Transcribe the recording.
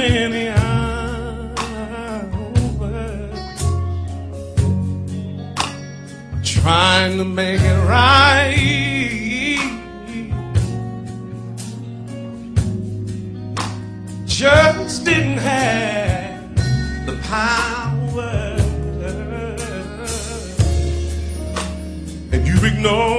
many hours trying to make it right. Just didn't have the power, and you ignore